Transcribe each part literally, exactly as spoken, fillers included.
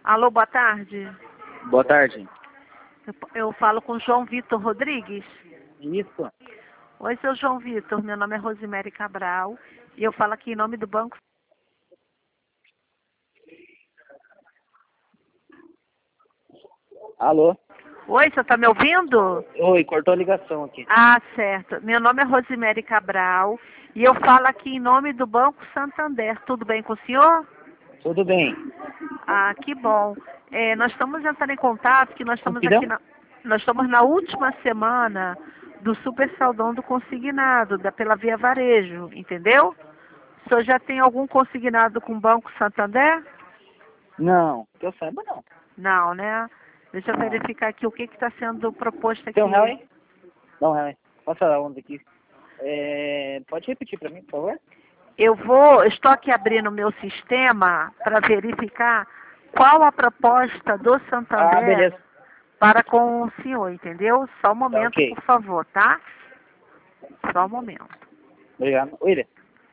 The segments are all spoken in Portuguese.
Alô, boa tarde. Boa tarde. Eu, eu falo com o João Vitor Rodrigues. Isso. Oi, seu João Vitor. Meu nome é Rosemary Cabral e eu falo aqui em nome do Banco. Alô? Oi, você está me ouvindo? Oi, cortou a ligação aqui. Ah, certo. Meu nome é Rosemary Cabral e eu falo aqui em nome do Banco Santander. Tudo bem com o senhor? Tudo bem. Ah, que bom. É, nós estamos entrando em contato, que nós estamos Rapidão? aqui na, nós estamos na última semana do Super Saldão do Consignado, da pela Via Varejo, entendeu? O senhor já tem algum consignado com o Banco Santander? Não, que eu saiba não. Não, né? Deixa eu Não. verificar aqui o que está sendo proposto aqui. Tem um real aí? Não, um real aí. Passa onde aqui? É, pode repetir para mim, por favor? Eu vou, estou aqui abrindo o meu sistema para verificar qual a proposta do Ah, Santander beleza. para com o senhor, entendeu? Só um Tá momento, ok. por favor, tá? Só um momento. Obrigado. William.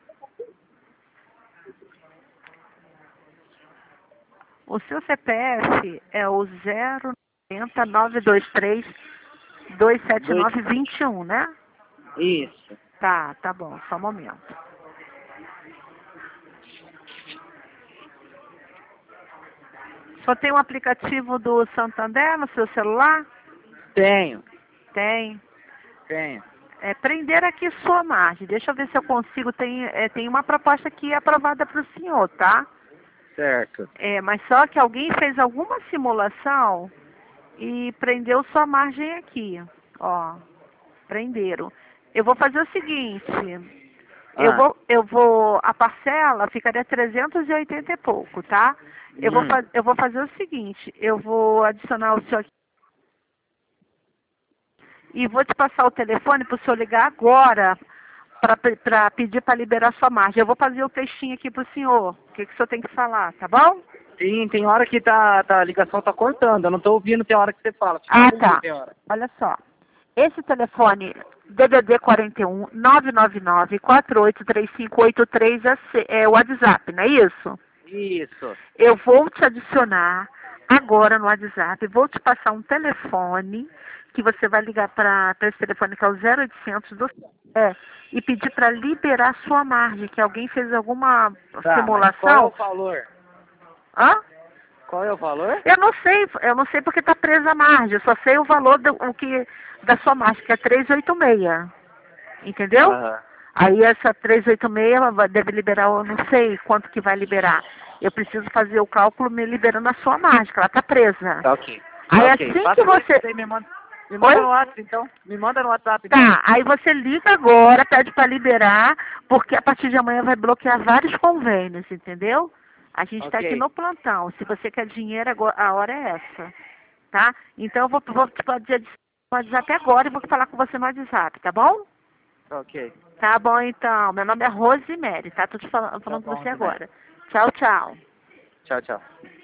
O seu C P F é o zero nove zero nove dois três dois sete Dois. nove dois um, né? Isso. Tá, tá bom, só um momento. Só tem um aplicativo do Santander no seu celular? Tenho. Tem. Tenho. É, prender aqui sua margem. Deixa eu ver se eu consigo. Tem, é, tem uma proposta aqui aprovada para o senhor, tá? Certo. É, mas só que alguém fez alguma simulação e prendeu sua margem aqui. Ó, prenderam. Eu vou fazer o seguinte. Eu Ah. vou, eu vou, a parcela ficaria trezentos e oitenta e pouco, tá? Eu vou, Hum. fa eu vou fazer o seguinte. Eu vou adicionar o senhor aqui e vou te passar o telefone para o senhor ligar agora para pedir para liberar sua margem. Eu vou fazer o textinho aqui para o senhor. O que, que o senhor tem que falar, tá bom? Sim, tem hora que tá, tá, a ligação tá cortando. Eu não tô ouvindo, tem hora que você fala. Fica Ah, ruim, tá. tem hora. Olha só. Esse telefone D D D quarenta e um, nove nove nove, quatro oito três cinco oito três é se- é o WhatsApp, não é isso? Isso. Eu vou te adicionar agora no WhatsApp, vou te passar um telefone que você vai ligar para esse telefone que é o zero oitocentos do é, e pedir para liberar sua margem, que alguém fez alguma Tá, mas qual é o simulação. valor? Hã? Qual é o valor? Eu não sei, eu não sei porque está presa a margem, eu só sei o valor do, o que, da sua margem, que é trezentos e oitenta e seis. Entendeu? Aham. Aí essa trezentos e oitenta e seis ela vai- deve liberar, eu não sei quanto que vai liberar. Eu preciso fazer o cálculo me liberando a sua margem, que ela está presa. Tá ok. Aí Tá ok. assim Passa que pra você. esse aí, me manda. Me manda Oi? no WhatsApp então. Me manda no WhatsApp então. Tá, aí você liga agora, pede para liberar, porque a partir de amanhã vai bloquear vários convênios, entendeu? A gente está aqui Ok. no plantão. Se você quer dinheiro, agora- a hora é essa. Tá? Então eu vou, vou te pedir no WhatsApp agora e vou falar com você no WhatsApp, tá bom? Tá ok. Tá bom então. Meu nome é Rosemary, tá? Tô te falando, Tá falando com bom, você Rosemary. agora. Tchau, tchau. Tchau, tchau.